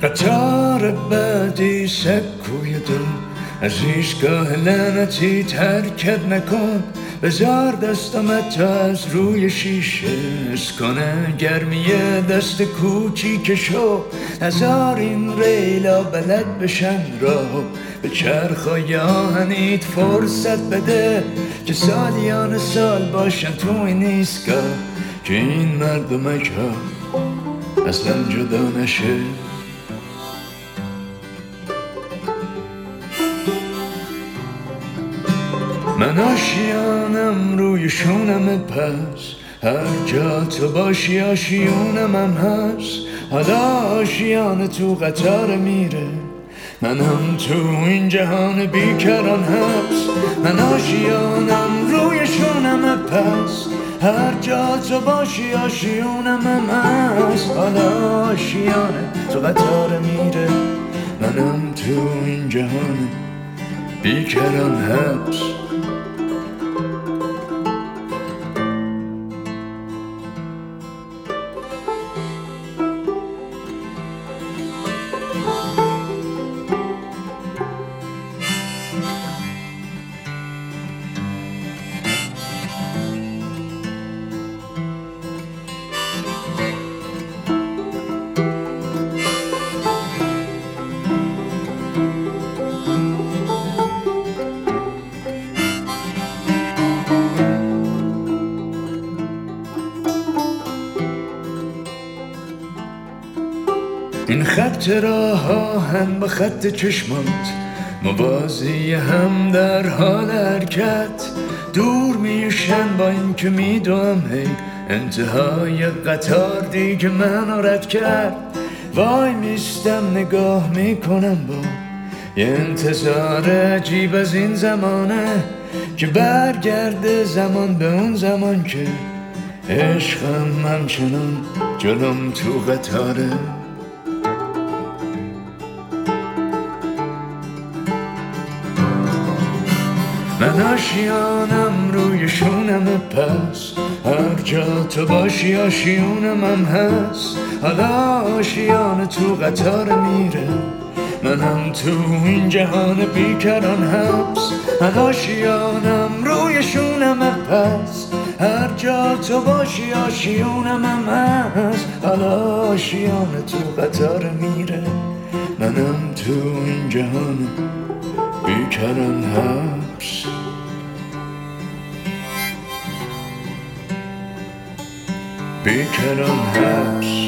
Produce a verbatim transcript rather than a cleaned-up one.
قطار بعدی سکوی دل از ایستگاه لعنتی ترکت نکن. بذار دستم تا از روی شیشه کنه گرمی دست کوچیکشو. نذار این ریلا بلد بشن راهو به چرخای آهنیت فرصت بده که سالیان سال باشن تو این ایستگاه که این مردمک ها اصلا جدا نشه. من آشیانم روی شونم پس هر جا تو باشی آشیونم هم هست. حالا آشیان تو قطار میره منم تو این جهان بیکران هست. من آشیانم روی شونم پس هر جا تو باشی آشیونم هم هست. حالا آشیانه تو قطار میره منم تو این جهان بیکران هست. این خط راه آهن با خط چشمات موازی هم در حال حرکت. دور میشن با این که میدوم هی انتهای قطار دیگه منو رد کرد. وای میستم نگاه میکنم با یه انتظار عجیب از این زمانه که برگرده زمان به اون زمان که عشقم همچنان جلوم تو قطاره. من آشیانم روی شونم پس هر جا تو باشی آشیونم هم هست. حالا آشیان تو قطار میره منم تو این جهان بیکران هست. من آشیانم روی شونم پس هر جا تو باشی آشیونم هم هست. حالا آشیان تو قطار میره منم تو این جهان بیکران هست. بیکران هست.